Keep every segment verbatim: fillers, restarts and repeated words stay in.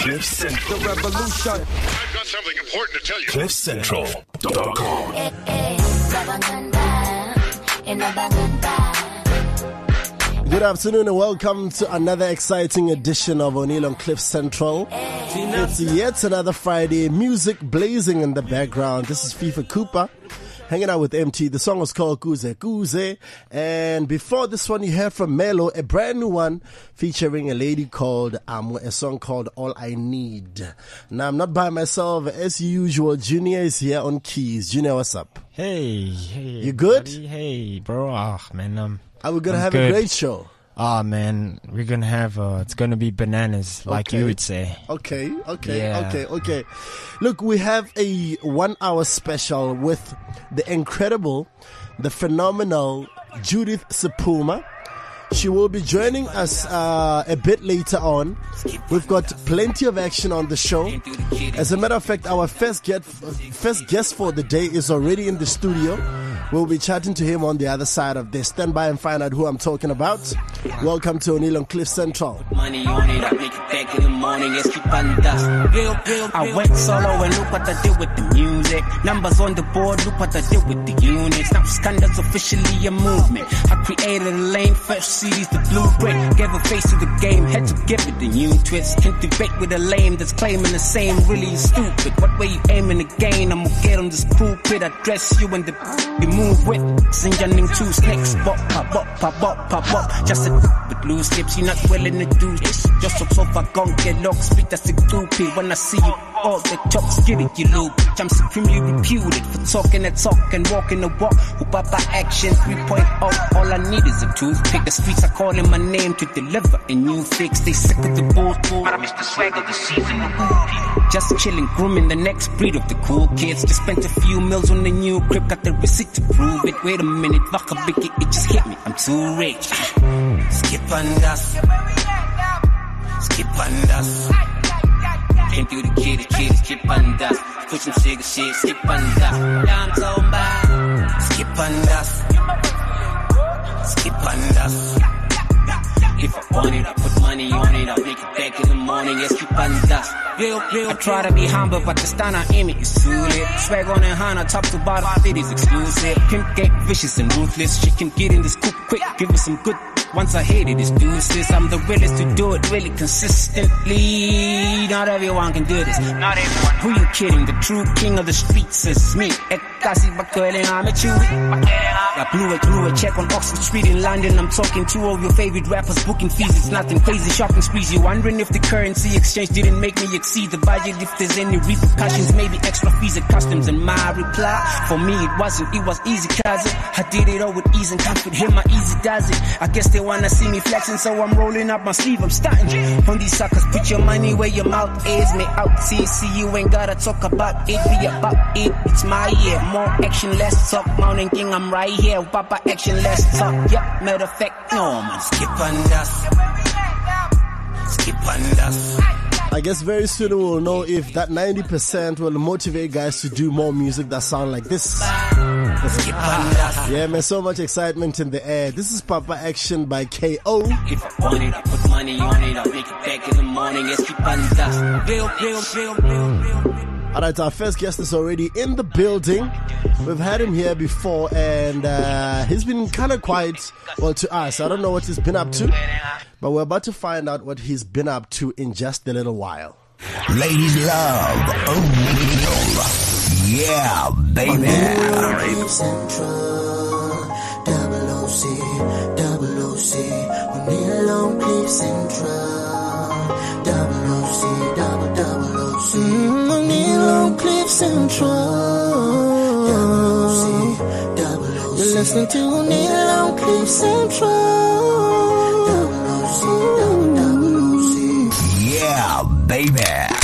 Cliff Central. The revolution. I've got something important to tell you. Cliff Central dot com. Good afternoon and welcome to another exciting edition of O'Neill on Cliff Central. It's yet another Friday, music blazing in the background. This is FIFA Cooper hanging out with M T. The song was called Kuze Kuze. And before this one, you heard from Melo, a brand new one featuring a lady called Amo, a song called All I Need. Now, I'm not by myself. As usual, Junior is here on keys. Junior, what's up? Hey, hey. You good? Buddy. Hey, bro. Oh, man. Um, Are we going to I'm have good. a great show? Oh, man. We're going to have, uh, it's going to be bananas, like Okay. you would say. Okay, okay, Yeah. okay, okay. Look, we have a one hour special with the incredible, the phenomenal Judith Sephuma. She will be joining us uh, a bit later on. We've got plenty of action on the show. As a matter of fact, our first guest, first guest for the day is already in the studio. We'll be chatting to him on the other side of this. Stand by and find out who I'm talking about. Welcome to O'Neill on Cliff Central. Money on it, I make it back in the morning. It's keep on dust. Real, real, I went solo and look what I did with the music. Numbers on the board, look what I did with the units. Now Skanda's officially a movement. I created a lane, first series, the blueprint. Gave a face to the game, had to give it the new twist. Can't debate with a lame that's claiming the same, really stupid. What way you aiming to gain? I'ma get on this pulpit. I dress you and the you move with. Sinjaning two snakes, bop, pop, bop, pop, bop, pop, bop. Just a with loose lips, you're not willing to do this. Just so so far, gon' get locked, speak that's stupid. When I see you, all the chops, get it, you loop. I'm supremely reputed for talking that talk and walking the walk. Who papa action three point oh. All I need is a toothpick. The streets are calling my name to deliver a new fix. They sick of the bull, bull. But I miss the swag of the season. Just chilling, grooming the next breed of the cool kids. Just spent a few mils on the new crib, got the receipt to prove it. Wait a minute, fuck a biggie, it just hit me. I'm too rich. Skip and dust. Skip and dust. Came through the kid, the kid, skip and dust. Put some sugar shit, skip and dust. Yeah, I'm talking about skip and dust. Skip and dust. If I want it, I put money on it. I make it back in the morning. Yes, keep on dust. Real, real. I try to be humble, but the stand I aim it is too lit. Swag on and Hana, top to bottom, it is exclusive. Pimp gang, vicious and ruthless. She can get in this coop quick, give me some good. Once I hit it, it's deuces. I'm the realest to do it really consistently. Not everyone can do this. Not everyone. Who you kidding? The true king of the streets is me. Ekasi Bakwele, I'm a chewy. I blew a, blew a check on Oxford Street in London. I'm talking two of your favorite rappers booking fees. It's nothing crazy, shopping sprees. You wondering if the currency exchange didn't make me exceed the budget? If there's any repercussions, maybe extra fees and customs. And my reply, for me it wasn't, it was easy cousin. I did it all with ease and comfort. Hear my easy does it. I guess they wanna see me flexing, so I'm rolling up my sleeve. I'm starting on these suckers. Put your money where your mouth is. Me out, see, see you ain't gotta talk about it. Be about it. It's my year. More action, less talk. Mountain King, I'm right here. Papa action, less talk. Yep, matter of fact, no man. Skip and dust. Skip and dust. I guess very soon we'll know if that ninety percent will motivate guys to do more music that sound like this. Yeah, man, so much excitement in the air. This is Papa Action by K O. If I want it, I put money on it. I make it back in the morning. Yes, keep on dust. Real, real, real, real, real. Alright, our first guest is already in the building. We've had him here before and uh, he's been kind of quiet, well, to us. I don't know what he's been up to, but we're about to find out what he's been up to in just a little while. Ladies love O'Neill. Yeah, baby. Central, double O C, double O C, O'Neill on Cliff Central, double O C, double, double O C, O'Neill on Cliff Central, double O C, double O C, you're listening to O'Neill on Cliff Central, double O C, double, double O C. Yeah, baby.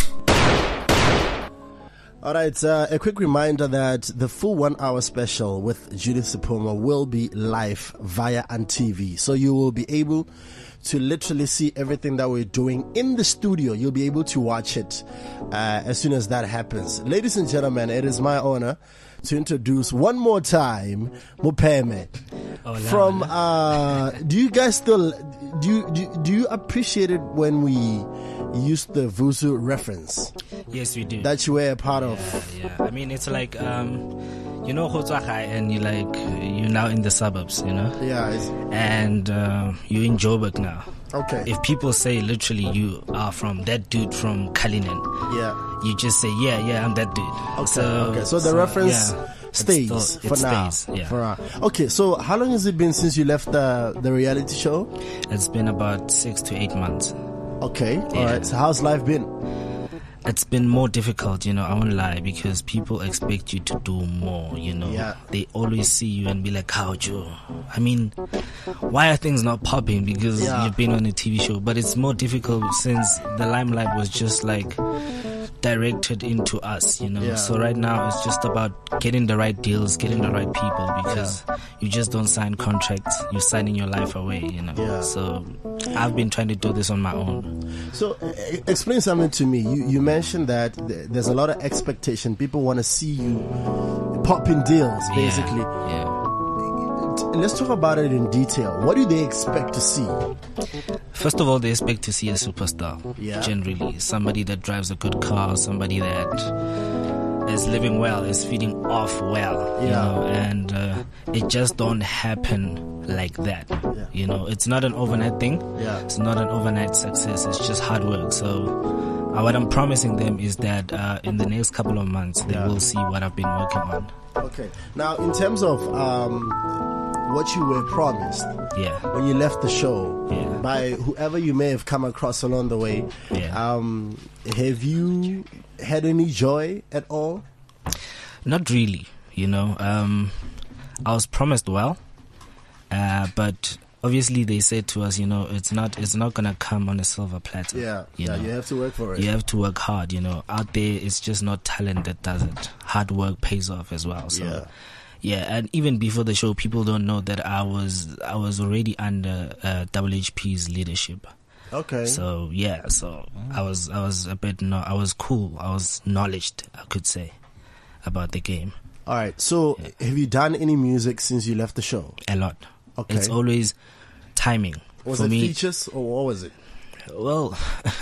All right, uh, a quick reminder that the full one-hour special with Judith Sephuma will be live via N T V. So you will be able to literally see everything that we're doing in the studio. You'll be able to watch it uh, as soon as that happens. Ladies and gentlemen, it is my honor to introduce one more time Mupeme. From, uh, do you guys still, do you, do, do you appreciate it when we used the Vuzu reference Yes, we do. that you were a part of. Yeah, yeah. I mean, it's like, um, you know, Hotswagai, and you're like, you're now in the suburbs, you know? Yeah. It's, And uh, you're in Joburg now. okay. If people say literally you are from that dude from Kalinin, yeah. you just say, yeah, yeah, I'm that dude. Okay. So, okay. So the reference yeah, it's stays still- for it now. stays, yeah. For now. Okay. So how long has it been since you left the the reality show? It's been about six to eight months. Okay. All Yeah. right. So how's life been? It's been more difficult, you know, I won't lie, because people expect you to do more, you know. Yeah. They always see you and be like, how Joe? I mean, why are things not popping? Because Yeah. you've been on a T V show. But it's more difficult since the limelight was just like directed into us, you know. Yeah. So right now it's just about getting the right deals, getting the right people, because you just don't sign contracts, you're signing your life away, you know. Yeah. So I've been trying to do this on my own. So uh, explain something to me. You you mentioned that th- there's a lot of expectation. People want to see you popping deals, basically. Yeah. yeah. Let's talk about it in detail. What do they expect to see? First of all, they expect to see a superstar. Yeah. Generally, somebody that drives a good car, somebody that is living well, is feeding off well, you Yeah. know, and uh, it just don't happen like that. Yeah. You know, it's not an overnight thing. Yeah. It's not an overnight success. It's just hard work. So uh, what I'm promising them is that uh, in the next couple of months, they Yeah. will see what I've been working on. Okay. Now, in terms of um, what you were promised Yeah. when you left the show Yeah. by whoever you may have come across along the way, Yeah. um, have you had any joy at all? Not really, you know. Um, I was promised well, uh, but obviously they said to us, you know, it's not it's not gonna come on a silver platter. Yeah. you yeah. know. You have to work for it. You have to work hard, you know. Out there, it's just not talent that does it. Hard work pays off as well. So, Yeah. yeah. And even before the show, people don't know that I was I was already under uh, W H P's leadership. Okay. So yeah, so I was I was a bit no, I was cool. I was knowledged, I could say, about the game all right. So, have you done any music since you left the show? a lot. Okay. It's always timing Was for it me. features or what was it? Well,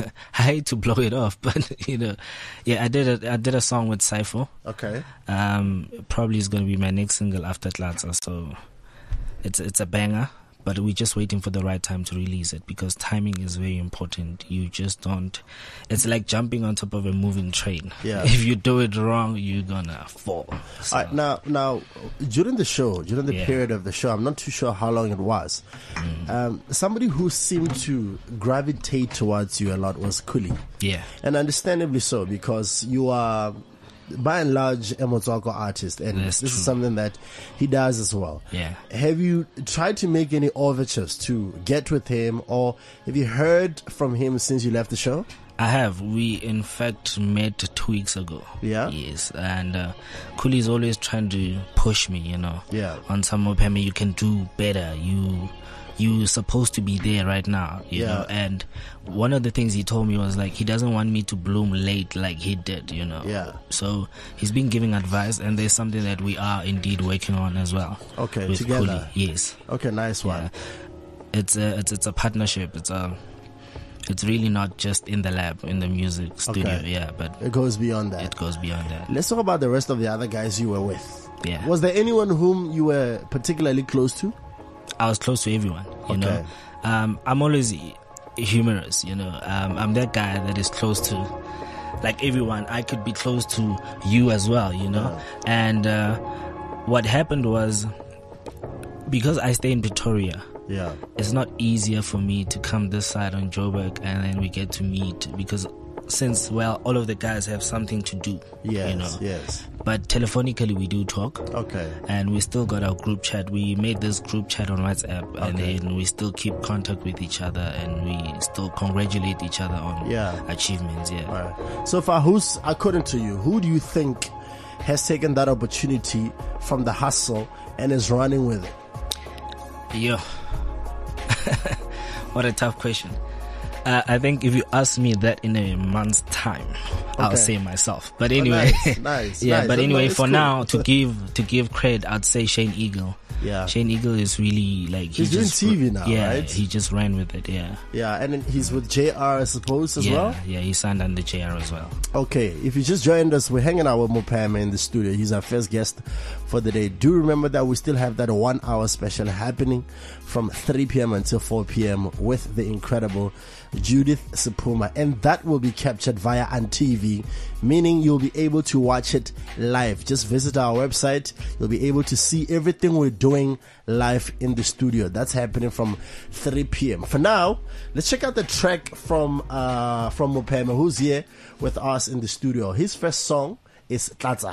I hate to blow it off, but you know, yeah, I did a I did a song with Cypher. Okay. Um, probably is going to be my next single after Atlanta. So it's it's a banger, but we're just waiting for the right time to release it because timing is very important. You just don't. It's like jumping on top of a moving train. Yeah. If you do it wrong, you're gonna fall. So, All right, now, now, during the show, during the Yeah. period of the show, I'm not too sure how long it was. Mm. Um, somebody who seemed to gravitate towards you a lot was Kuli, yeah. and understandably so because you are, by and large, a Motswako artist, and That's this is true. something that he does as well. Yeah. Have you tried to make any overtures to get with him, or have you heard from him since you left the show? I have. We, in fact, met two weeks ago. Yeah? Yes. And uh, Kuli is always trying to push me, you know. Yeah. On some of him, you can do better. You, you're supposed to be there right now, you Yeah. know. And one of the things he told me was like, he doesn't want me to bloom late like he did, you know. Yeah. So he's been giving advice, and there's something that we are indeed working on as well. Okay, with together. Kuli. Yes. Okay, nice one. Yeah. It's a it's it's a partnership. It's a it's really not just in the lab, in the music studio, Okay. yeah, but It goes beyond that. it goes beyond that. Let's talk about the rest of the other guys you were with. Yeah. Was there anyone whom you were particularly close to? I was close to everyone, you know. Okay. Um, I'm always humorous, you know. Um, I'm that guy that is close to, like everyone. I could be close to you as well, you know. And uh, what happened was, because I stay in Pretoria, Yeah. it's not easier for me to come this side on Joburg and then we get to meet because since, well, all of the guys have something to do, Yes, you know. yes. But telephonically we do talk. Okay. And we still got our group chat. We made this group chat on WhatsApp and Okay. then we still keep contact with each other and we still congratulate each other on Yeah. achievements, yeah. All right. So far, who's, according to you, who do you think has taken that opportunity from the hustle and is running with it? Yo. What a tough question. Uh, I think if you ask me that in a month's time, I'll Okay. say myself. But anyway, nice, nice, yeah. nice. But No, anyway, it's for cool. now, to give to give credit, I'd say Shane Eagle. Yeah. Shane Eagle is really like he He's doing just, T V now, yeah, right? he just ran with it. Yeah. Yeah, and then he's with J R, I suppose, as yeah, well. Yeah, he signed under J R as well. Okay, if you just joined us, we're hanging out with Mopama in the studio. He's our first guest for the day. Do remember that we still have that one hour special happening from three p.m. until four p.m. with the incredible Judith Sephuma, and that will be captured via A N T V, meaning you'll be able to watch it live. Just visit our website. You'll be able to see everything we're doing live in the studio. That's happening from three p.m. For now, let's check out the track from uh, from Mopama, who's here with us in the studio. His first song is Tlatsa.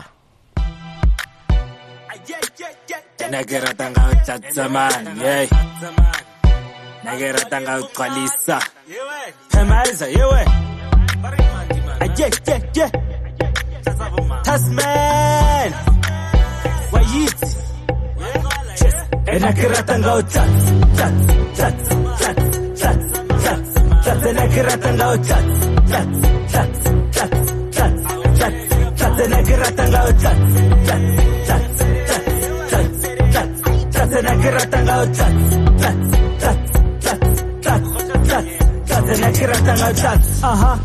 Pemaiza, yewe. Yeah, yeah, yeah. Tasman. Wayit. Enakirata ngao chat, chat, chat, chat, chat, chat, chat. Enakirata ngao chat, chat, chat, chat, chat, chat, chat. Enakirata ngao chat, chat, chat, chat, chat, chat, chat. Enakirata ngao chat, chat, chat, chat, chat, chat. Uh-huh.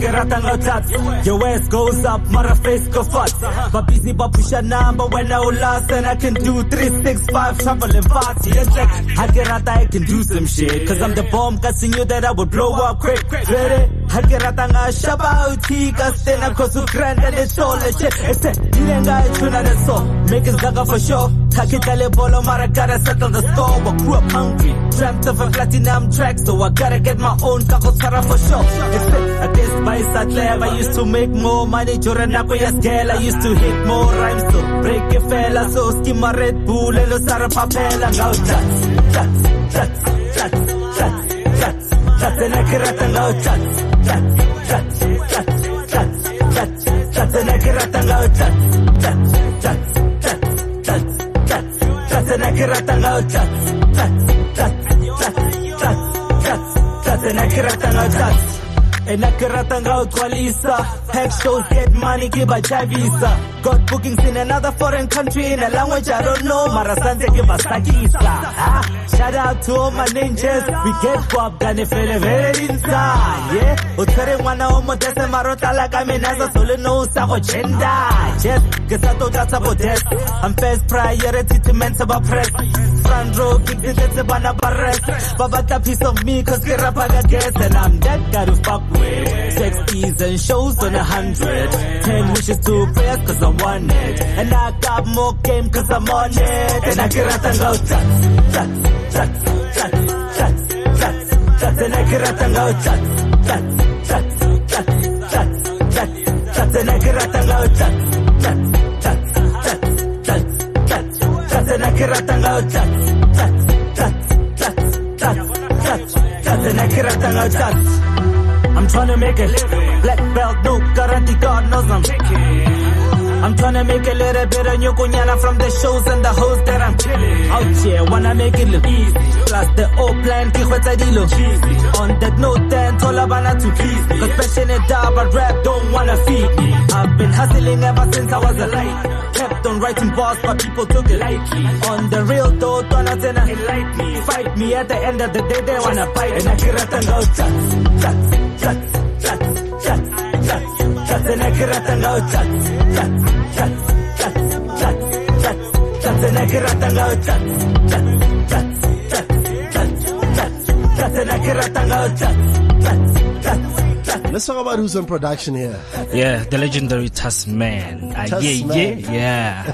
Your ass goes up, my face go fast. But busy but push a number when I will last. And I can do three, six, five, traveling fast. Yes, like I get out I can do some shit. Cause I'm the bomb, cause I knew that I would blow up quick. Ready? I get out and I shab out he cause then I cause to grand and it's all a shit. It's a didn't guy tune at the soul. Making zaga for sure. Takitale bolo mara gotta settle the score. But grew up hungry. Dreamt of a platinum track, so I gotta get my own kakotara for sure. It's a this by Satlev, I used to make more money during Nakoya's girl. I used to hit more rhymes, so break a fella, so skim my Red Bull, and Sara Papel, and go chats, chats, chats, chats, chats, chats, chats, and I can't go chats, chats, chats, chats, chats, chats, chats, and I can't go chats, chats, chats, chats, chats, chats, chats, and I can't go chats, chats, chats, chats, chats, chats, chats, and I can't go chats. And I can't go Twalisa. Heck shows get money, give a Javisa. Got bookings in another foreign country in a language I don't know. Marasante give a Sakisa. Ah, shout out to all my ninjas. We get guap, gane fele very inside. Yeah, Utere wana omo dese marota like I'm in as a solo no sako gender. Yes, guess I thought that's about this. I'm first priority to mental press. Front row, gigs in the Bana Barres. Babata piece of me, cause get up I guess. And I'm that guy to fuck with. Sexties and shows on a hundred. Ten wishes to prayers cause I want it. And I got more game cause I'm on it. And I get out and go chats, chats, chats, chats, chats, chats, chats. And I get out and go chats, chats, chats, chats, chats, chats, chats. And I get out and go chats, chats, chats, chats, chats, chats, chats. And I get out and go chats, chats, chats, chats, chats, chats, chats. And I get out and go chats. I'm tryna make a living. Black belt, no guarantee, God knows I'm kicking. I'm tryna make a little bit of nyukunyana from the shows and the hoes that I'm killing. Out here, wanna make it look easy. Plus the old plan, kikweta dilo cheesy. On that note, then, tolabana to please me. Cause passionate dab, but rap don't wanna feed me. I've been hustling ever since I was a light. Kept on writing bars, but people took it lightly. On the real though, don't attend enlighten me. Fight me at the end of the day, they wanna fight. And I can't go chats, chats, chats, chats, chats, chats, chats. And I can't go chats, chats, chats, chats, chats, chats, chats. And I can't go chats, chats, chats, chats, chats, chats, chats. And I can't go chats, chats, chats, chats. Let's talk about who's on production here. Yeah, the legendary Tasman. Uh, yeah, yeah, yeah.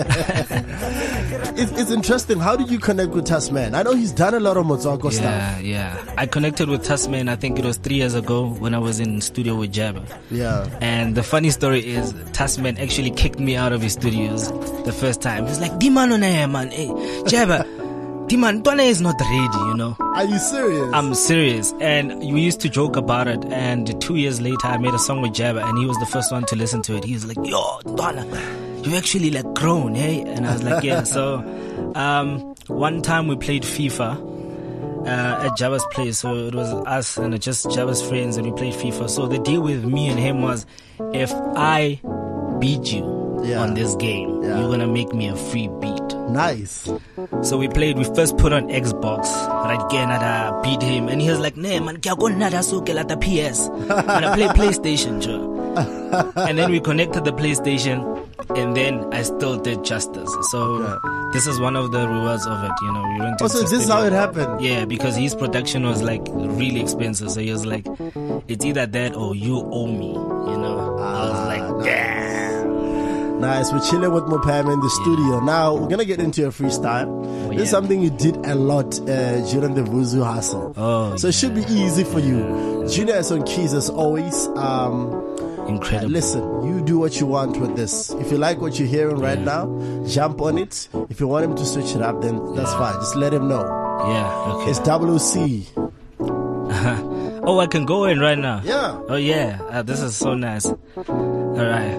It's, it's interesting. How did you connect with Tasman? I know he's done a lot of Motswako Yeah, stuff. yeah. I connected with Tasman, I think it was three years ago when I was in studio with Jabba. Yeah. And the funny story is, Tasman actually kicked me out of his studios the first time. He's like, Diman on air, man. Hey, Jabba, Diman, Dwana is not ready, you know. Are you serious? I'm serious. And we used to joke about it. And two years later, I made a song with Jabba, and he was the first one to listen to it. He was like, yo, Dwana, you've actually like grown, hey? And I was like, yeah. So um, one time we played FIFA uh, at Jabba's place. So it was us and just Jabba's friends, and we played FIFA. So the deal with me and him was, if I beat you Yeah. on this game, Yeah. you're going to make me a free beat. Nice. So we played, we first put on Xbox, right, again, and I beat him, and he was like, "Nee, man, kya go nada so ke lata P S." And I played PlayStation, Joe. And then we connected the PlayStation, and then I still did justice. So Yeah. this is one of the rewards of it, you know. We went to Oh, so the this is how it happened? Yeah, because his production was like really expensive. So he was like, "It's either that or you owe me," you know. I was Ah, like, "Damn." Nice. We're chilling with Mopam in the studio. Now, we're going to get into your freestyle. Oh, This is yeah. something you did a lot uh, during the Vuzu hustle. Oh, so it should be easy for you. Junior is on keys as always. Um, Incredible. listen, you do what you want with this. If you like what you're hearing right now, jump on it. If you want him to switch it up, then that's fine. Just let him know. Yeah, okay. It's double O C. Oh, I can go in right now. Yeah. Oh yeah, uh, this is so nice. All right.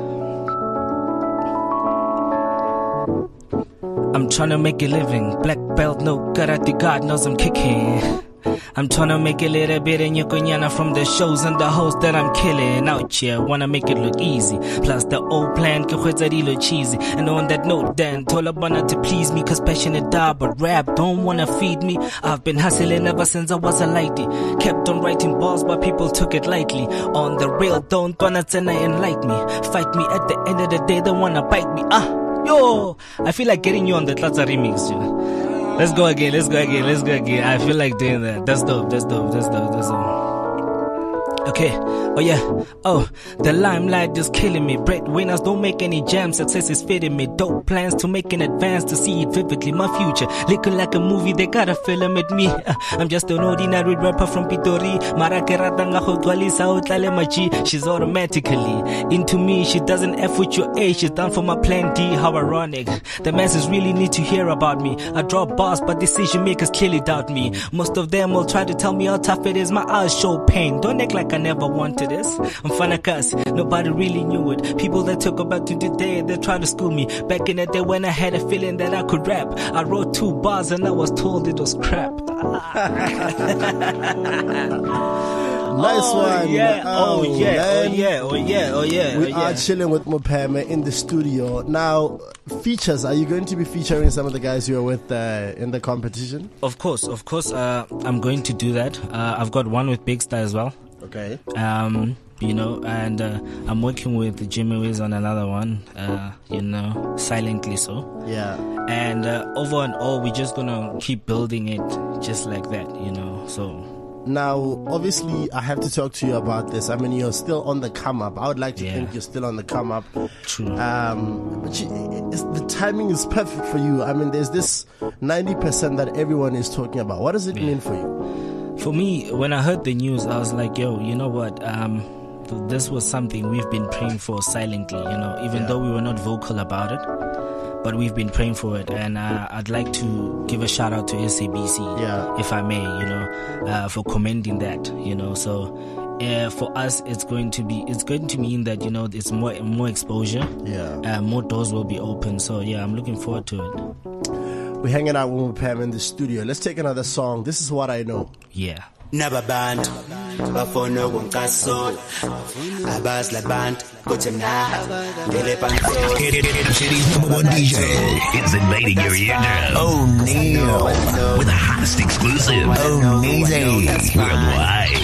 I'm trying to make a living. Black belt, no karate. God knows I'm kicking. I'm trying to make a little bit in Yokonyana from the shows and the hosts that I'm killing out here. Wanna make it look easy. Plus the old plan, look cheesy. And on that note, then, told Abana to please me, cause passionate die, but rap don't wanna feed me. I've been hustling ever since I was a lighty. Kept on writing balls, but people took it lightly. On the real, don't wanna turn and like me. Fight me at the end of the day, they wanna bite me. Ah, yo, I feel like getting you on the Tlatsa remix, yo. Let's go again, let's go again, let's go again. I feel like doing that. That's dope, that's dope, that's dope, that's dope. Okay, oh yeah, oh, the limelight is killing me. Breadwinners don't make any jam, success is fitting me. Dope plans to make an advance to see it vividly. My future, looking like a movie, they gotta film it me. Uh, I'm just an ordinary rapper from Pitori. She's automatically into me, she doesn't F with your A, she's down for my plan D. How ironic, the masses really need to hear about me. I drop bars, but decision makers clearly doubt me. Most of them will try to tell me how tough it is, my eyes show pain. Don't act like I never wanted this. I'm finna cuss, nobody really knew it. People that talk about you today, they try to school me. Back in the day when I had a feeling that I could rap, I wrote two bars and I was told it was crap. Nice oh, one. Yeah. Oh, Oh, yeah. man. Oh, yeah. Oh, yeah. Oh, yeah. We oh, are yeah. chilling with Mopame in the studio. Now, features. Are you going to be featuring some of the guys you are with uh, in the competition? Of course, of course. Uh, I'm going to do that. Uh, I've got one with Big Star as well. Okay. Um, you know, and uh, I'm working with Jimmy Wiz on another one. Uh, you know, silently so. Yeah. And uh, over and all, we're just gonna keep building it just like that. You know, so. Now, obviously, I have to talk to you about this. I mean, you're still on the come up. I would like to Yeah. think you're still on the come up. True. Um, but you, it's, the timing is perfect for you. I mean, there's this ninety percent that everyone is talking about. What does it Yeah. mean for you? For me, when I heard the news, I was like, yo, you know what? Um, this was something we've been praying for silently, you know, even Yeah. though we were not vocal about it. But we've been praying for it, and uh, I'd like to give a shout out to S A B C, Yeah. if I may, you know, uh, for commending that, you know. So uh, for us, it's going to be, it's going to mean that, you know, it's more more exposure, Yeah. uh, more doors will be open. So yeah, I'm looking forward to it. We're hanging out with Pam in the studio. Let's take another song. This is What I Know. Yeah. Nababantu bafuna ukungicasola abazi labantu kuthi mna ngele phansi Hit, hit, hit, City's number one D J is invading your eardrum. O'Neal with the hottest exclusive. O'Neal worldwide.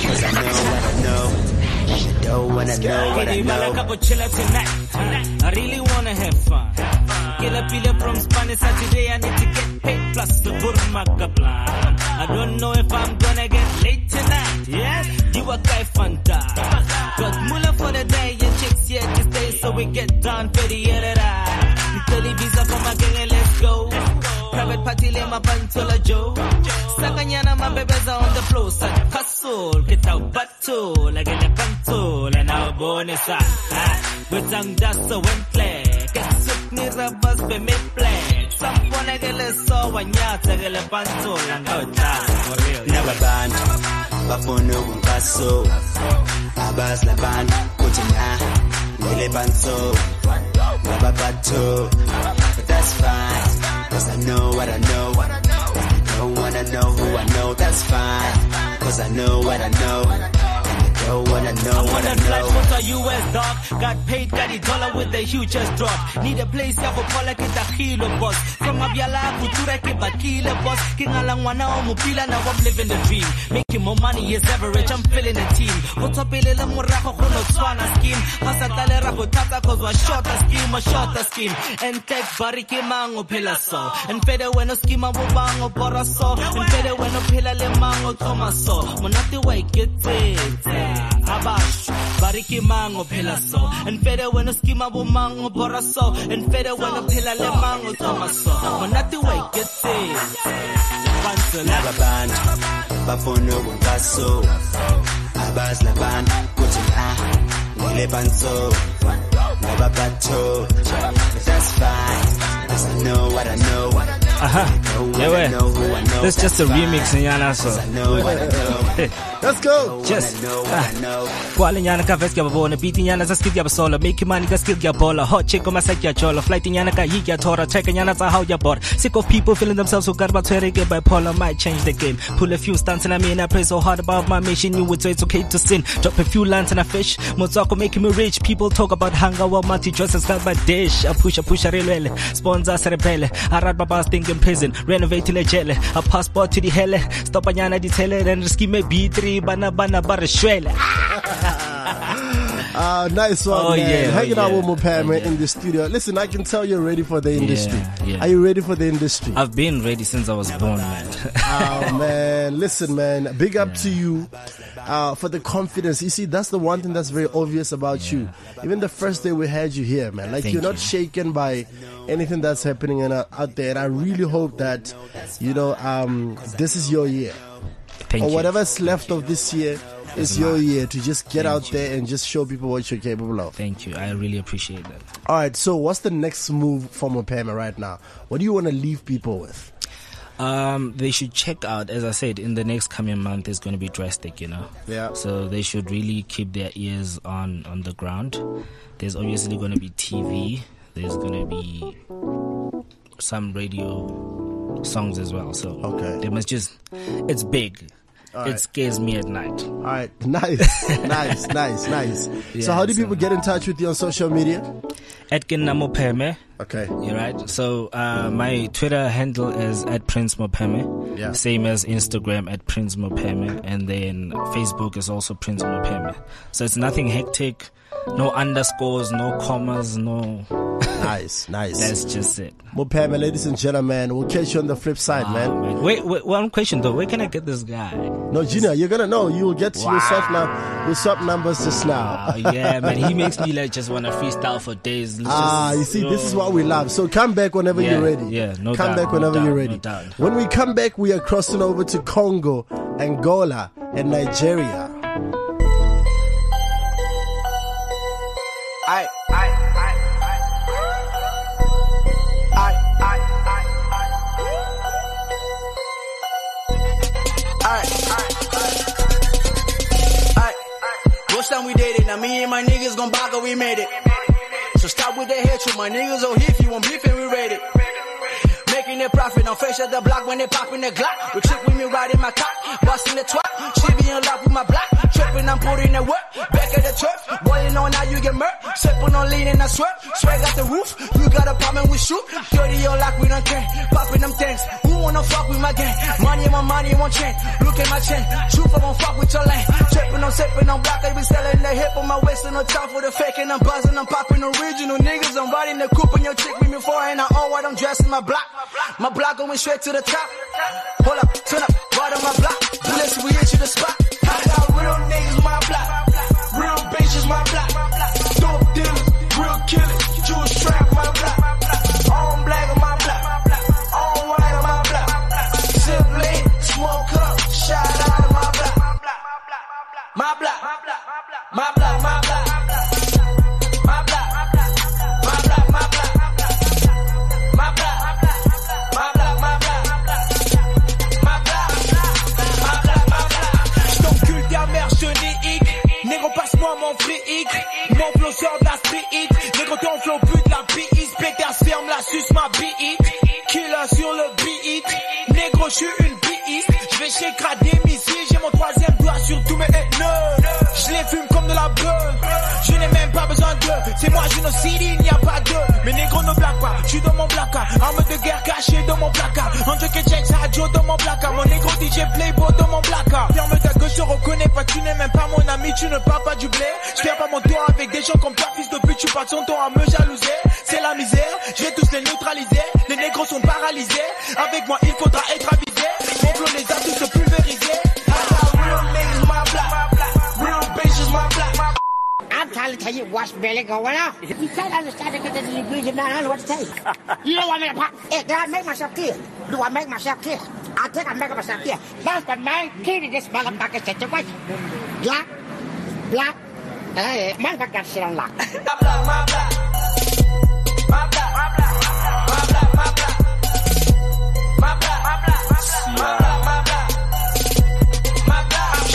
don't wanna know what I Hey, know. couple chiller tonight. I really wanna have fun. Get up, feel from Spanish Saturday. I need to get paid plus the Burmaka plan. I don't know if I'm gonna get late tonight. Yeah, you a guy fanta. Got mullah for the day and chicks here to stay, so we get down for the other ride. You tell the visa for my gang and let's go. Private party lay my pantola Joe. Sakanyana my babies are on the floor. Such castle, get out battle like in a pantola and our bonus. But I'm just so when play. Get sick ni rabas be me play. Some wanna get less so when ya take a pantola and go down for real. Nababantu bafuna ukungicasola abazi labantu kuthi mna ngele phansi nababatho. But that's fine, cause I know what I know. I don't wanna know who I know. That's fine, cause I know what I know. know what I know, I'm what on I a flight know. with a U S dog. Got paid, got the dollar with the hugest drop. Need a place ya for pola ke tahilo boss. From Abiala Kutura ke bakile boss. King Alangwana o mupila now I'm living the dream. Making more money is average, I'm feeling the team. Utopele la muraho kono swana scheme. Hasatale raho tata cause wa shorter scheme, a shorter scheme. And take bariki mango pila so. And fede when no schema bubango bora so. And fede when no pila le mango tomaso. Monati way get it. Abash, bariki mango pila so. And fede when no schema bubango bora so. And fede when no pila le mango tomaso. Monati way get it. Never band, Bafono Basso, Abbas Laban, Kutin Nile Banso, Never Banto, that's fine, cause I know what I know. Uh-huh. Yeah, well, that's just a remix, Nyana. So let's go. Just Kuala Nyana ka vest ya babona, beat Nyana za skill ya basola, make money ka skill ya bola, hot chick on my side ya chola, flight Nyana ka yi ya tora, check Nyana za how ya board. Sick of people feeling themselves so garba to get bipolar, might change the game. Pull a few stunts and I mean I pray so hard about my mission. You would say it's okay to sin. Drop a few lines and I fish. Mozako making me rich. People talk about hunger while multi dresses got my dish. I push, I push, I really sponsor cerebelle. I ride my bars thinking prison, renovating a jail. A passport to the hell. Stop Nyana the teller and ski me B three bana bana bar shwele. Ah, uh, nice one, oh, man. Yeah, Hanging oh, out yeah. with Mopame oh, yeah. in the studio. Listen, I can tell you're ready for the industry. Yeah, yeah. Are you ready for the industry? I've been ready since I was born, man. Oh, man. Listen, man. Big up yeah. to you uh, for the confidence. You see, that's the one thing that's very obvious about yeah. you. Even the first day we had you here, man. Like, Thank you're not you. shaken by anything that's happening in, uh, out there. And I really hope that, you know, um, this is your year. Thank or you. whatever's left of this year. It's your year to just get Thank out you. there and just show people what you're capable of. Thank you. I really appreciate that. All right. So what's the next move for Mopame right now? What do you want to leave people with? Um, they should check out, as I said, in the next coming month is going to be drastic, you know. Yeah. So they should really keep their ears on, on the ground. There's obviously going to be T V. There's going to be some radio songs as well. So okay. they must just, it's big. All it right. scares me at night. All right, nice, nice, nice, nice. Yeah, so how do so people get in touch with you on social media? At Mopame. Okay. You're right. So uh, my Twitter handle is at Prince Mopame. Yeah. Same as Instagram at Prince Mopame. And then Facebook is also Prince Mopame. So it's nothing hectic. No underscores, no commas, no... Nice, nice. That's just it. Mopame, ladies and gentlemen, we'll catch you on the flip side, wow, man. man. Wait, wait, one question though. Where can I get this guy? No, Junior, you're gonna know. You will get wow. your swap now. Your swap numbers just now. Wow, yeah, man. He makes me like just want to freestyle for days. Let's ah, just, you see, oh. this is what we love. So come back whenever yeah, you're ready. Yeah, no Come doubt, back whenever no doubt, you're ready. No doubt. When we come back, we are crossing over to Congo, Angola, and Nigeria. I, I, I, I, I, I, I, First time we did it, now me and my niggas gon' boggle, we made it. So stop with the hatred, my niggas oh if you want beef and we ready. Making a profit, I'm fresh at the block when they popping the Glock. We trip with me riding my cop, busting the twat. She be in love with my block, tripping, I'm putting the work. Back at the turf, boiling on now you get murked. Sipping on lean and I swear, swag out the roof. You got a problem with shoot, dirty your lock, we don't care. Popping them things, who wanna fuck with my gang? Money, my money won't change. Look at my chain, truth I won't fuck with your lane. Tripping, I'm sipping on block, they be selling the hip on my waist and on top for the fake. And I'm buzzing, I'm popping original niggas. I'm riding the coupe and your chick with me for and I own what I'm dressing my block. My block going straight to the top. Hold up, turn up, right on my block. Bullets, we hit you the spot. I got real niggas, my block. Real bitches, my block. Dope dealers, real killers. Jewish trap, my block. All black on my block. All white on my block. Sip lean, smoke up, shout out of my block. My block, my block, my block, my block. My block, my block, my block. My block, my block, my block. My block, my block, my block. J't'encule ta mère, je n'ai hic. Négro, passe-moi mon free hic. Mon flow sort de la street hit. Négro, ton flow but la beat. Pétasse ferme la suce ma beat. Killer sur le beat. Négro, j'suis une beat. J'vais chez Cradé, Missy. J'ai mon troisième doigt sur tous mes haineux. J'les C'est moi génocide, il n'y a pas deux. Mes négros ne blaguent pas, je suis dans mon placard. Arme de guerre cachée dans mon placard. André Ketchek, radio dans mon placard. Mon négro D J Playboy dans mon placard. Ferme ta gueule, je reconnais pas, tu n'es même pas mon ami, tu ne parles pas du blé. Je perds pas mon temps avec des gens comme toi, fils de pute, tu passes ton temps à me jalouser. C'est la misère, je vais tous les neutraliser. Les négros sont paralysés, avec moi il faudra être avisé. Mon flow les a tous pulvérisés. Real niggas, my black. Real bitches, my black. I'm trying to tell you what's really going on. You can't understand it because you don't know what to tell you. You don't want me to pop. Hey, did I make myself clear? Do I make myself clear? I think I'm making myself clear. That's the main key to this motherfucking situation. Black, black, hey, motherfucker got shit on lock. My black, my black. My black, my black. My black, my black. My black, my black. My black, my black. My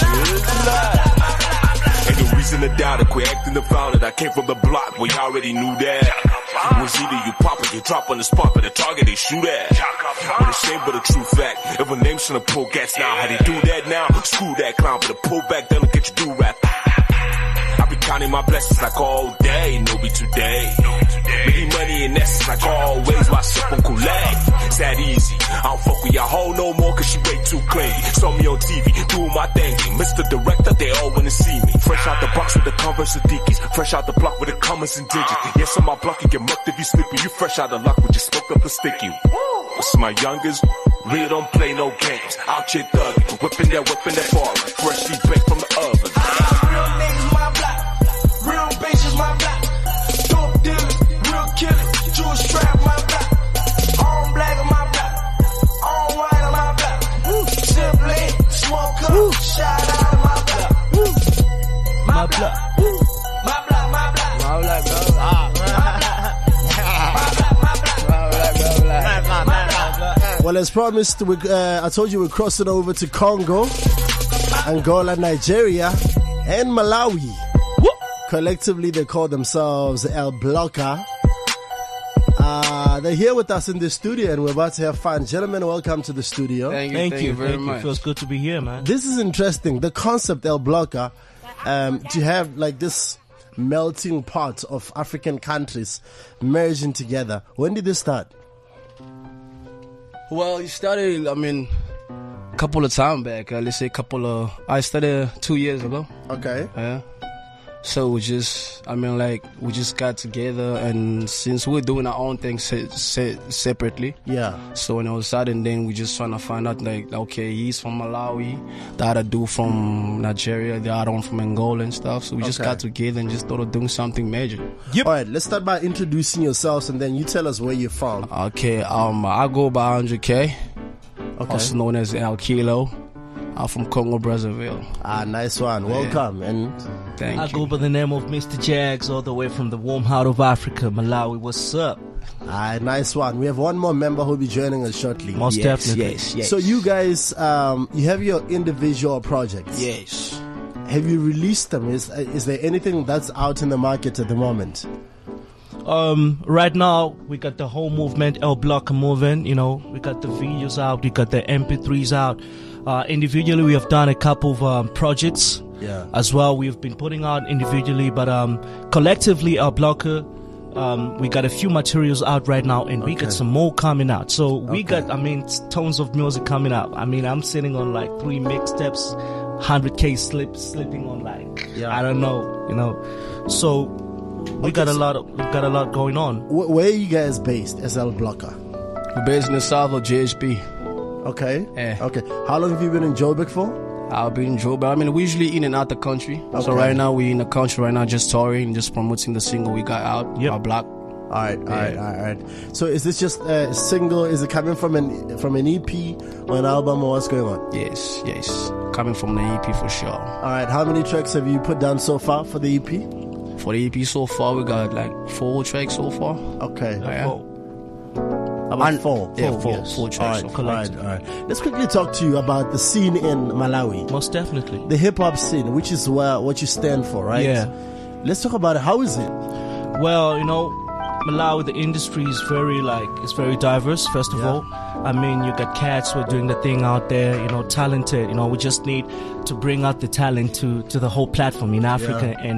black. Ain't no reason to doubt it. Quit acting the founder. I came from the block. We already knew that. It was either you pop or you drop on the spot, but the target they shoot at. But a shame, but a true fact. If a name's trying to pull gas now, how they do that now? Screw that clown, but a pull back down to get you do rap. I be counting my blessings like all day, no be today. Making money in essence like always, while sip on Kool-Aid. It's that easy. I don't fuck with your hoe no more cause she way too clingy. Saw me on T V, doing my thing. Mister Director, they all wanna see me. Fresh out the box with the Converse and Dickies. Fresh out the block with the commas and digits. Yes, on my block you get mucked if you sleepy. You fresh out the lock with your smoke up the sticky. What's my youngest? Real don't play no games. Out here thugging, whipping that, whipping that bar. Freshly baked from the oven. Real niggas, my black. Real bitches, my black. Dope dealers, real killers. Jewish trap, my black. All black, my black. All white, my black. Simply smoke up. Shout out to my black. My black. My black, my black. My black, my black. Well, as promised, we, uh, I told you we're crossing over to Congo, Angola, Nigeria, and Malawi. Collectively, they call themselves El Blocker. Uh, they're here with us in the studio, and we're about to have fun. Gentlemen, welcome to the studio. Thank you, thank, thank you very thank much. You. Feels good to be here, man. This is interesting. The concept El Blocker, um, to have like this melting pot of African countries merging together. When did this start? Well, it started, I mean, a couple of time back. Uh, let's say a couple of, I started two years ago. Okay. Yeah. So we just, I mean, like, we just got together, and since we're doing our own thing se- se- separately, yeah. So when all of a sudden, then we just trying to find out, like, okay, he's from Malawi, the other dude from Nigeria, the other one from Angola and stuff. So we just Okay. got together and just thought of doing something major. Yep. All right, let's start by introducing yourselves, and then you tell us where you're from. Okay, um, I go by one hundred K, Okay. also known as El Kilo. I'm from Congo, Brazzaville. Ah, nice one. Welcome. Yeah. And thank I you. go by the name of Mister Jags, all the way from the warm heart of Africa, Malawi. What's up? ah, nice one. We have one more member who'll be joining us shortly. Most yes, definitely. Yes, yes. So you guys, um, you have your individual projects. Yes. Have you released them? Is is there anything that's out in the market at the moment? Um, right now we got the whole movement, El Blocker moving. You know, we got the videos out, we got the M P threes out. Uh, individually, we have done a couple of um, projects. Yeah. As well, we've been putting out individually, but um, collectively, El Blocker. Um, we got a few materials out right now, and we Okay. got some more coming out. So we Okay. got, I mean, tons of music coming out. I mean, I'm sitting on like three mixtapes, one hundred K slip, slipping on like, Yeah. I don't know, you know. So we Okay, got a so- lot of, we got a lot going on. Wh- where are you guys based as El Blocker? We're based in the south of J H B. Okay. Yeah. Okay. How long have you been in Joburg for? I'll be in Joburg. I mean, we usually in and out the country. So Okay. right now we in the country right now, just touring, just promoting the single we got out. Yep. Our block. All right, all right, all right, all right. So is this just a single? Is it coming from an from an E P or an album, or what's going on? Yes, yes. Coming from the E P for sure. All right. How many tracks have you put down so far for the E P? For the E P so far, we got like four tracks so far. Okay. Yeah. Four. About And- four. yeah, four, four, yes. four tracks All so right, far. all right, all right. Let's quickly talk to you about the scene in Malawi, Most definitely. the hip hop scene, which is where what you stand for, right? Yeah. Let's talk about it. How is it? Well, you know, Malawi, the industry is very like it's very diverse. First of Yeah. all, I mean, you got cats who are doing the thing out there. You know, talented. You know, we just need to bring out the talent to to the whole platform in Africa, Yeah. and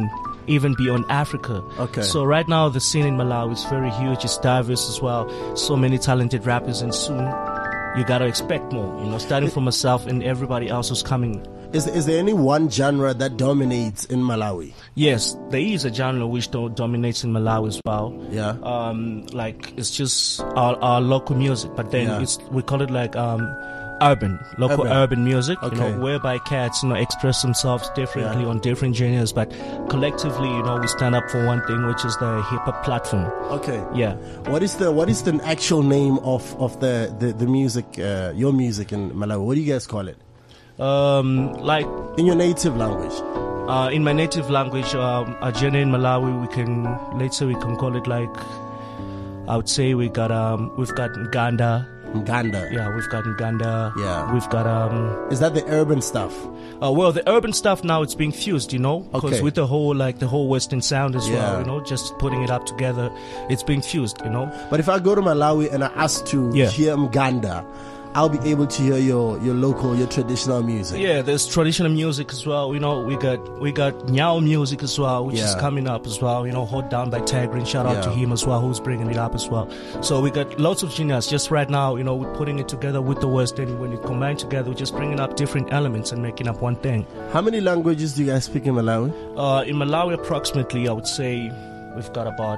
even beyond Africa. Okay. So right now the scene in Malawi is very huge. It's diverse as well. So many talented rappers, and soon you gotta expect more. You know, starting from myself and everybody else who's coming. Is is there any one genre that dominates in Malawi? Yes, there is a genre which do- dominates in Malawi as well. Yeah. Um, like it's just our, our local music, but then Yeah. it's we call it like um, urban, local Urban. urban, music. Okay. You know, whereby cats you know express themselves differently Yeah. on different genres, but collectively, you know, we stand up for one thing, which is the hip hop platform. Okay. Yeah. What is the what is the actual name of of the the, the music uh, your music in Malawi? What do you guys call it? Um, like in your native language. Uh, in my native language, um, a genre in Malawi, we can let's say we can call it like I would say we got um we've got Nganda. Nganda. Yeah, we've got Nganda. Yeah. We've got um. Is that the urban stuff? Uh, well, the urban stuff now it's being fused, you know, because Okay. with the whole like the whole Western sound as Yeah. well, you know, just putting it up together, it's being fused, you know. But if I go to Malawi and I ask to Yeah. hear Mganda, I'll be able to hear your, your local, your traditional music. Yeah, there's traditional music as well. You know, we got we got Nyao music as well, which is Yeah. coming up as well. You know, Hold Down by Tigrin. Shout out to Yeah. him as well, who's bringing it up as well. So we got lots of genres. Just right now, you know, we're putting it together with the West, and when it combined together, we're just bringing up different elements and making up one thing. How many languages do you guys speak in Malawi? Uh, in Malawi, approximately, I would say we've got about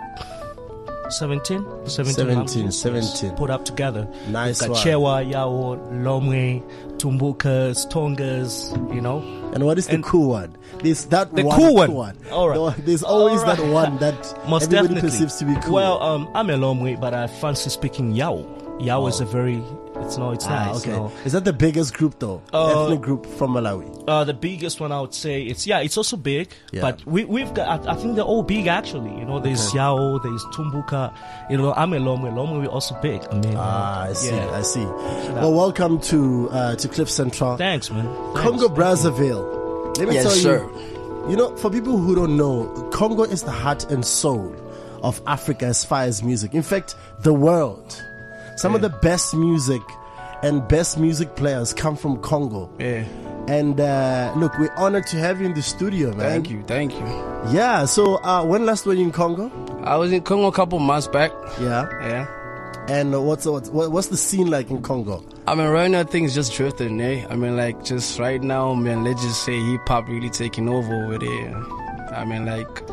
seventeen, seventeen, seventeen, languages seventeen. put up together. Nice We've got one. Chewa, Yao, Lomwe, Tumbukas, Tongas, you know. And what is the cool one? There's that The one cool one. All right. The one- There's always All right. that one that Most everybody definitely perceives to be cool. Well, um, I'm a Lomwe, but I fancy speaking Yao. Yao is a very, it's no, it's Ah, nice. okay. You know. Is that the biggest group though? Uh, Ethnic group from Malawi? Uh, the biggest one I would say it's yeah, it's also big, Yeah. but we we've got I, I think they're all big actually. You know, there's Okay. Yao, there's Tumbuka. You know, I'm a Lomwe. Lomwe we're also big. I mean, Ah, I see, yeah. I see. Well, welcome to uh, to Cliff Central. Thanks, man. Congo Brazzaville. Let me Yes, tell sir. you, you know, for people who don't know, Congo is the heart and soul of Africa as far as music. In fact, the world. Some of the best music and best music players come from Congo. Yeah. And uh, look, we're honored to have you in the studio, man. Thank you, thank you. Yeah. So, uh, when last were you in Congo? I was in Congo a couple months back. Yeah. Yeah. And uh, what's what's what's the scene like in Congo? I mean, right now things just drifting, eh? I mean, like, just right now, man, let's just say hip hop really taking over over there. I mean, like,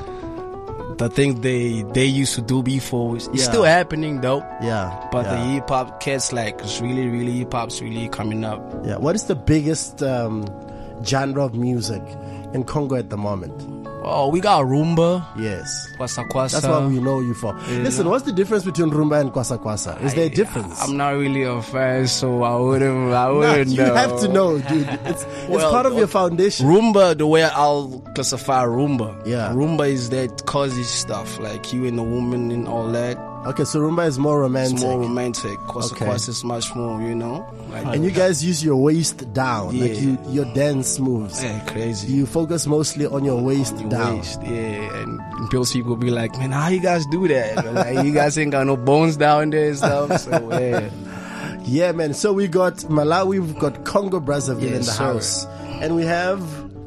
the things they they used to do before, it's Yeah. still happening though. Yeah. But yeah. the hip hop cats, like, it's really, really, hip hop's really coming up. Yeah. What is the biggest um, genre of music in Congo at the moment? Oh, we got Rumba. Yes. Kwasa Kwasa. That's what we know you for. Yeah. Listen, what's the difference between Rumba and Kwasa Kwasa? Is there a difference? I'm not really a fan, so I wouldn't, I wouldn't you know. have to know, dude. It's, it's Well, part of your foundation. Rumba, the way I'll classify Rumba. Yeah. Rumba is that cozy stuff, like you and the woman and all that. Okay, so Rumba is more romantic. It's more romantic. Kwasa Okay. Kwasa is much more, you know. Like, And you guys use your waist down, like Yeah. you, your dance moves. yeah, crazy. You focus mostly on your waist Your down. waist, yeah. And those people be like, man, how you guys do that? But like, you guys ain't got no bones down there and stuff. So yeah. Yeah, man. So we got Malawi, we've got Congo Brazzaville in the Yes, sir. house, and we have.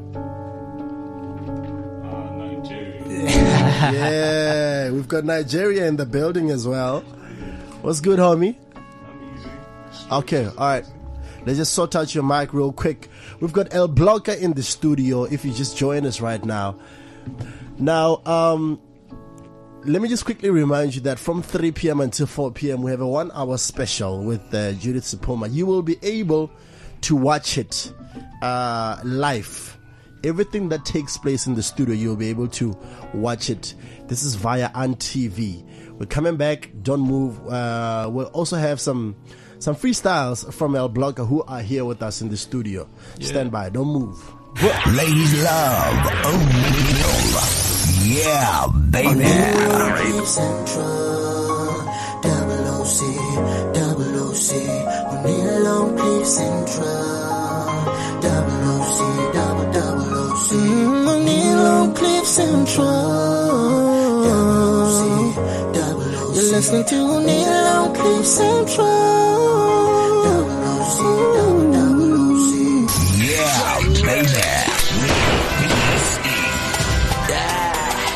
Yeah, we've got Nigeria in the building as well. What's good, homie? Okay, all right. Let's just sort out your mic real quick. We've got El Blocker in the studio. If you just join us right now. Now, um, let me just quickly remind you that from three p.m. until four p.m. we have a one-hour special with uh, Judith Sepoma. You will be able to watch it uh, live. Everything that takes place in the studio, you'll be able to watch it. This is via A N T V. We're coming back. Don't move. Uh, we'll also have some some freestyles from El Blocker who are here with us in the studio. Yeah. Stand by. Don't move. Ladies love O'Neal. Yeah, baby. Cliff Central, double O C, double O C, O'Neal on Cliff Central, double O C, double double O C, O'Neal on Cliff Central, double O C, double O C. You're listening to O'Neal on Cliff Central, double O C, double double O C. Yeah, baby.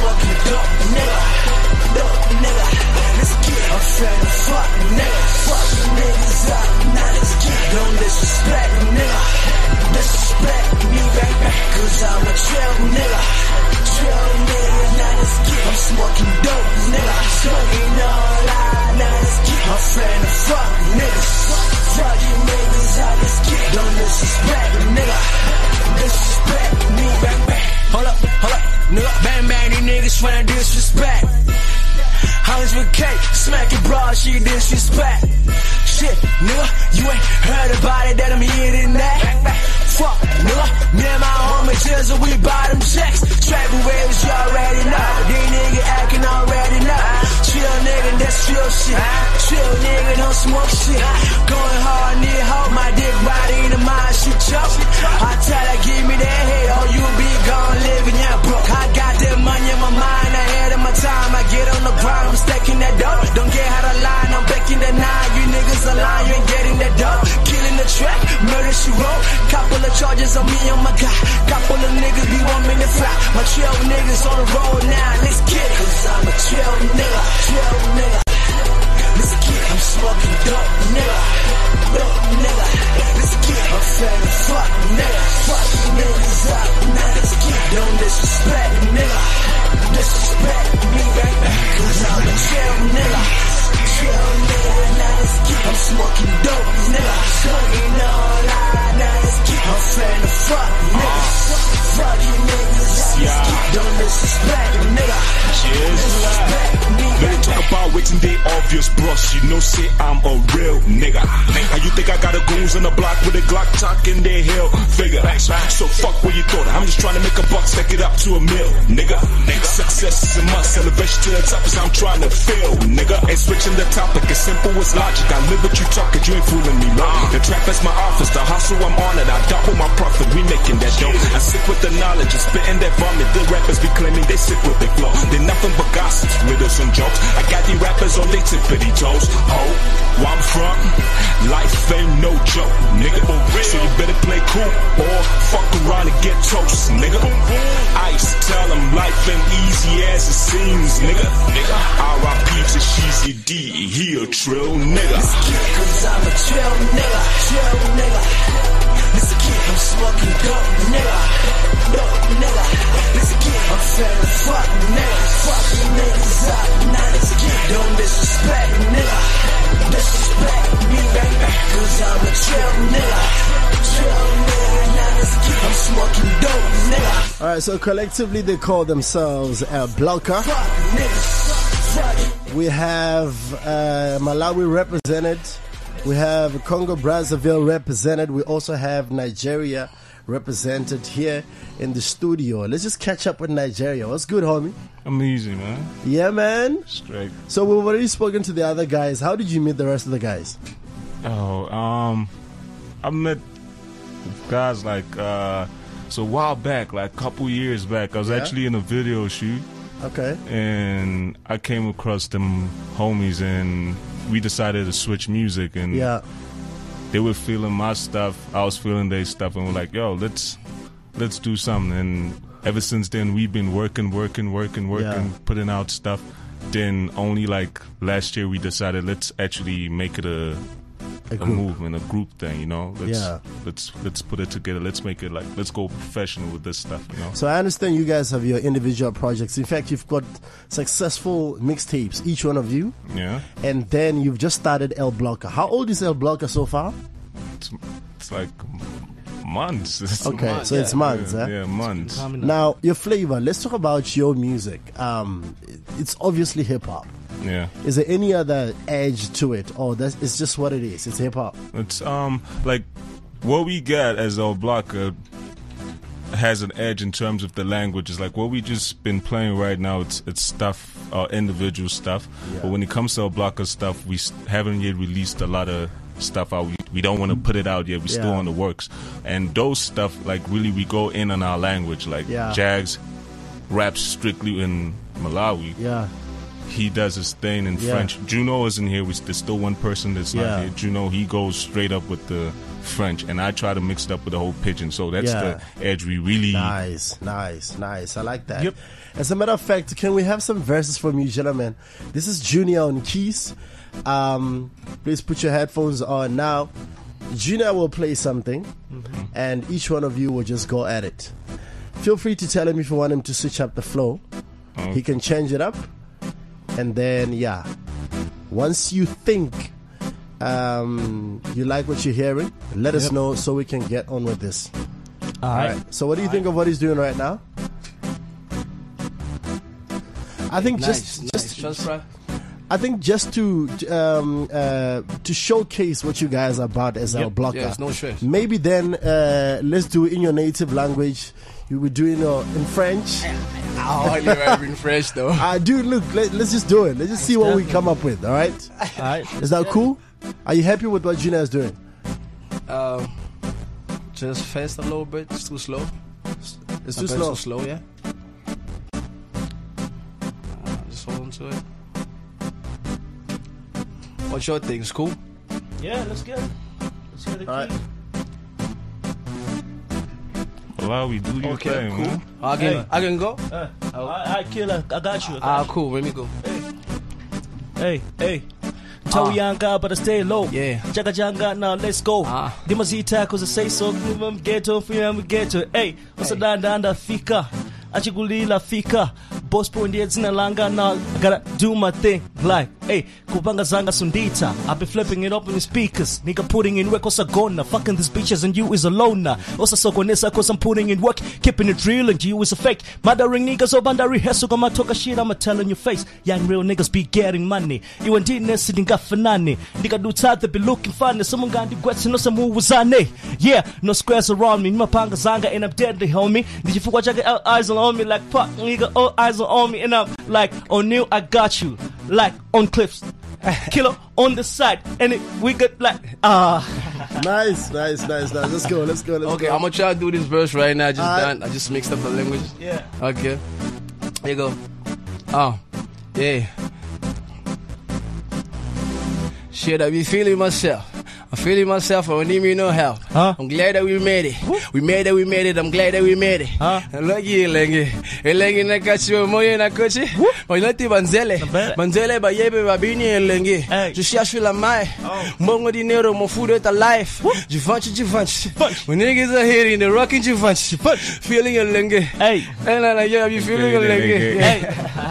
smoking dope, nigga. Dope, nigga. Let's get it. I'm finna fuck, nigga. Fuck you niggas up. Now let's get it. Don't disrespect, nigga. Disrespect me, baby. Cause I'm a chill nigga. Chill nigga. Now let's get it. I'm smoking dope, nigga. Smoking all out. Now let's get it. I'm finna fuck, niggas. Fuck you niggas out. Let's get it. Don't disrespect, nigga. Disrespect me, baby. Hold up, hold up, nigga. Bang, bang, these niggas tryna disrespect. Hollins with K, smack it broad, she disrespect. Shit, nigga, you ain't heard about it, that I'm here tonight. Fuck, nigga, me and my homie Jizzle, we buy them checks. Travel waves, you already know. These niggas acting already know. Chill, nigga, that's chill shit. Chill, nigga, don't smoke shit. Going hard, need help, my dick body in the mind, she choke. I tell her, give me that head, or you be gone living, yeah, broke. I got that money in my mind, ahead of my time. I get on the grind, I'm stacking that dope. Don't get how to line, I'm baking the nine. You niggas a lie, you ain't getting that dope. Killing the track, murder she wrote. Couple of charges on me, oh my god. Couple of niggas be one minute fly. My trail niggas on the road now, let's get it. Cause I'm a trail nigga, trail nigga. Let's get it. I'm smoking dope, nigga. Dope, nigga. Let's get it. I'm finna fuck, nigga. Fuck you niggas up, now let's get it. Don't disrespect, nigga. Disrespect me, baby. Cause I'm a trail nigga. Trail nigga, now let's get it. I'm smoking dope, nigga. Smoking all out, now let's get it. I'm finna fuck, nigga. Fuck you niggas out, let's get it. Don't disrespect, nigga. Disrespect me, Let me talk about waiting day obvious, bros. You know, say I'm a real nigga. How you think I got a goons on the block with a Glock talking their hell figure? So fuck what you thought. I'm just trying to make a buck, stack it up to a mill, nigga. Success is a must, elevation to the top is I'm trying to feel, nigga. And switching the topic, as simple as logic. I live what you talking, you ain't fooling me, bro. The trap is my office, the hustle I'm on it. I double my profit, we making that dough. I sick with the knowledge, and spitting that vomit. The rappers be claiming they sick with their flow. They're nothing but gossips, riddles and jokes. I got these rappers on their tippity toes. Oh, where I'm from, life ain't no joke, nigga. So you better play cool or fuck around and get toast, nigga. I used to tell them life ain't easy as it seems, nigga. R I P to Sheezy D, he a trill nigga. Let's get it, cause I'm a trill nigga, trill nigga. Let's get it, I'm smoking dope, nigga. Dope, nigga. Let's get it, I'm finna fuck, nigga. Fuck you niggas up, now let's get it. Don't disrespect, nigga. Disrespect me, baby. Cause I'm a trill nigga. Trill nigga, now let's get it. I'm smoking dope, nigga. Alright, so collectively they call themselves uh, Blocker. Fuck niggas. Fuck. We have uh, Malawi represented. We have Congo Brazzaville represented. We also have Nigeria represented here in the studio. Let's just catch up with Nigeria. What's good, homie? Amazing, man. Yeah, man. Straight. So we've already spoken to the other guys. How did you meet the rest of the guys? Oh, um, I met guys like uh, so a while back, like a couple years back. I was Yeah? actually in a video shoot. Okay. And I came across them homies, and we decided to switch music. And Yeah. they were feeling my stuff, I was feeling their stuff, and we're like, yo, let's let's do something. And ever since then, we've been working, working, working, working, Yeah. putting out stuff. Then only like last year we decided let's actually make it a A a, group. movement, a group thing, you know. Let's, Yeah. Let's let's put it together. Let's make it like let's go professional with this stuff, you know. So I understand you guys have your individual projects. In fact, you've got successful mixtapes, each one of you. Yeah. And then you've just started El Blocker. How old is El Blocker so far? It's, it's like months. It's Okay, months. so it's months, Yeah, eh? yeah months. Now, your flavor. Let's talk about your music. Um, it's obviously hip hop. Yeah. Is there any other edge to it, or that's it's just what it is? It's hip hop. It's um like what we get as El Blocker has an edge in terms of the languages. Like what we just been playing right now, it's it's stuff, uh, individual stuff. Yeah. But when it comes to El Blocker stuff, we s- haven't yet released a lot of stuff out. We, we don't want to put it out yet. We're still Yeah. on the works. And those stuff, like really, we go in on our language. Like Yeah. Jags raps strictly in Malawi. Yeah. he does his thing in Yeah. French. Juno isn't here. We, there's still one person that's Yeah. not here. Juno, he goes straight up with the French, and I try to mix it up with the whole pidgin. So that's Yeah. the edge we really. Nice, nice, nice. I like that. Yep. As a matter of fact, can we have some verses from you, gentlemen? This is Junior on keys. Um, please put your headphones on now. Junior will play something, and each one of you will just go at it. Feel free to tell him if you want him to switch up the flow. Oh. He can change it up, and then yeah, once you think um, you like what you're hearing, let us Yep. know so we can get on with this. All right. So, what do you think of what he's doing right now? I think Nice, just nice. just Just fry. I think just to um, uh, to showcase what you guys are about as our Yep. blocker. Yes, no stress. Maybe then uh, let's do it in your native language. You were doing it uh, in French. Oh, I never in French though. Uh, dude, look, let, let's just do it. Let's just see what we come up with. All right. All right. Is that cool? Are you happy with what Gina is doing? Um, just fast a little bit. It's too slow. It's A too bit slow. Too slow, yeah. Uh, just hold on to it. What's your thing? It's cool. Yeah, let's get it. Let's get it. All right. Allow we do your Okay, thing, cool. man. I can, Hey. I can go. Uh, I, I killer. I got you. I got Ah, cool. Let me go. Hey, hey. Tell Ah. Yanga, but I stay low. Yeah. Jaga Janga, now let's go. Ah. Dimazita, cause I say so. Give ghetto, free ghetto. Hey, what's a danda anda fika? Achigulila fika. Boss point in the langa now. Gotta do my thing. Like, hey, Kubanga Zanga Sundita. I've been flipping it up in the speakers. Nigga putting in work, also gonna. Fucking these bitches and you is a loner. Also so gonesa, cause I'm putting in work. Keeping it real and you is a fake. Mothering niggas over bandari hesu gama talk shit. I'ma tell in your face. Young real niggas be getting money. You and didn't sitting got fanani. Nigga do time to be looking funny. Someone got the question, no some was on yeah, no squares around me. Mapanga Zanga and I'm deadly, homie. Did you feel what I got eyes on me like fuck nigga, all eyes on me and I'm like O'Neal, I got you. Like on cliffs. Killer on the side. And it, we got like ah Nice, nice, nice, nice. Let's go, let's go, let's Okay, go. I'm gonna try to do this verse right now. I just All right. done. I just mixed up the language. Yeah. Okay. Here you go. Oh, yeah. Shit, I be feeling myself. I'm feeling myself. I don't need me no help. Huh? I'm glad that we made it. We made it. We made it. I'm glad that we made it. Huh? Look here, lengi. Lengi na kachi moyo na kochi. Moilati banzele. Banzele ba yebe ba bini lengi. Hey. Je cherche la maille. Mongo dinero, mon food est alive. Givenchy, Givenchy. When niggas are hitting the rocking Givenchy. Feeling a lengi. Hey. Hey, nah, nah, yeah, you feeling a lengi. Hey.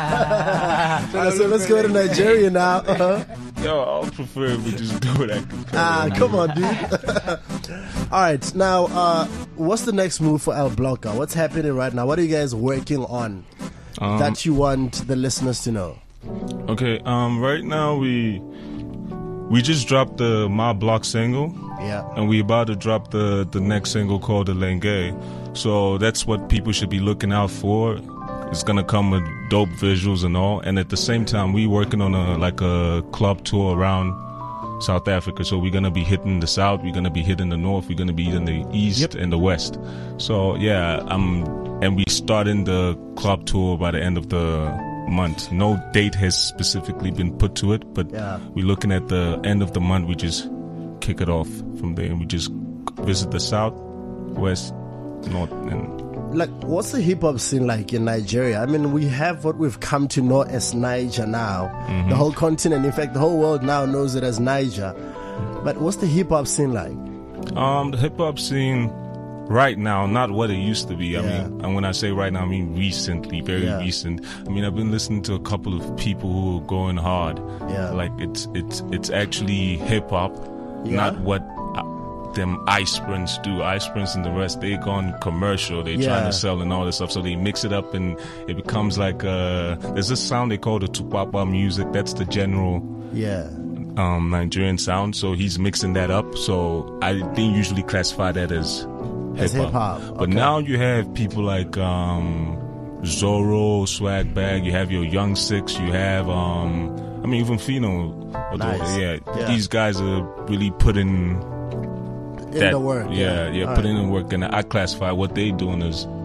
All right, so let's go to Nigeria now. Uh-huh. Yo, I prefer if we just do that. Ah, come on, dude. All right, now, uh, what's the next move for El Blocker? What's happening right now? What are you guys working on Um, that you want the listeners to know? Okay, um, right now we we just dropped the My Block single. Yeah. And we about to drop the the next single called The Lenge. So that's what people should be looking out for. It's gonna come with dope visuals and all. And at the same time, we working on a like a club tour around South Africa. So we're gonna be hitting the south, we're gonna be hitting the north, we're gonna be in the east Yep. and the west. So yeah, um, and we starting the club tour by the end of the month. No date has specifically been put to it, but Yeah. we're looking at the end of the month. We just kick it off from there, and we just visit the south, west, north, and Like, what's the hip hop scene like in Nigeria? I mean, we have what we've come to know as Niger now. Mhm. The whole continent, in fact, the whole world now knows it as Niger. But what's the hip hop scene like? Um, the hip hop scene right now, not what it used to be. I Yeah. mean, and when I say right now, I mean recently, very Yeah. recent. I mean, I've been listening to a couple of people who are going hard. Yeah. Like it's it's it's actually hip hop, Yeah. not what uh, them Ice Prince do. Ice Prince and the rest, they gone commercial. They Yeah. trying to sell and all this stuff. So they mix it up and it becomes like uh, there's this sound they call the tupapa music. That's the general Yeah. um, Nigerian sound, so he's mixing that up. So I didn't usually classify that as As hip hip-hop, hop. But okay. now you have people like um, Zorro, Swag Bag. You have your Young Six. You have, um, I mean, even Fino. Although, Nice. yeah, Yeah. these guys are really putting In that the work, Yeah, yeah. yeah, All putting right. in work, and I classify what they doing as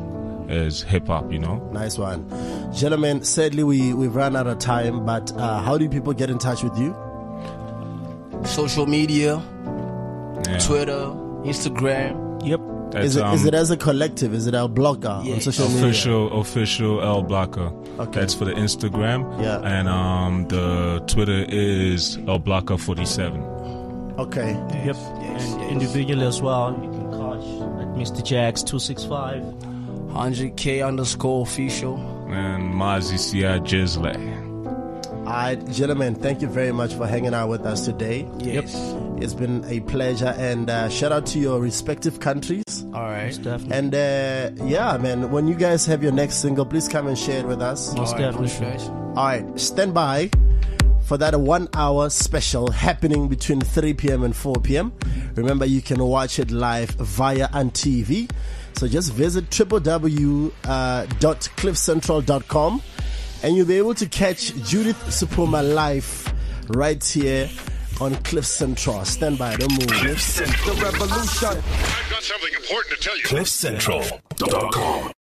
as hip hop, you know. Nice one. Gentlemen, sadly we, we've run out of time, but uh, how do people get in touch with you? Social media, Yeah. Twitter, Instagram. Yep. That's, Is it, um, is it as a collective? Is it El Blocker Yeah. on social media? official official L Blocker. Okay. That's for the Instagram. Yeah. And um the Twitter is L Blocker forty-seven. Okay. Yep. And individually as well, you can catch at Mister Jax two six five. one hundred K underscore official. And Mazi Sia Jizzle. All right, gentlemen, thank you very much for hanging out with us today. Yes. It's been a pleasure, and uh, shout out to your respective countries. All right. Definitely. And uh, yeah, man, when you guys have your next single, please come and share it with us. Most All right, definitely. guys. All right, stand by for that one hour special happening between three p.m. and four p.m. Remember, you can watch it live via N T V. So just visit w w w dot cliff central dot com and you'll be able to catch Judith Supuma live right here on Cliff Central. Stand by, don't move. Cliff Central. The revolution. I've got something important to tell you. cliff central dot com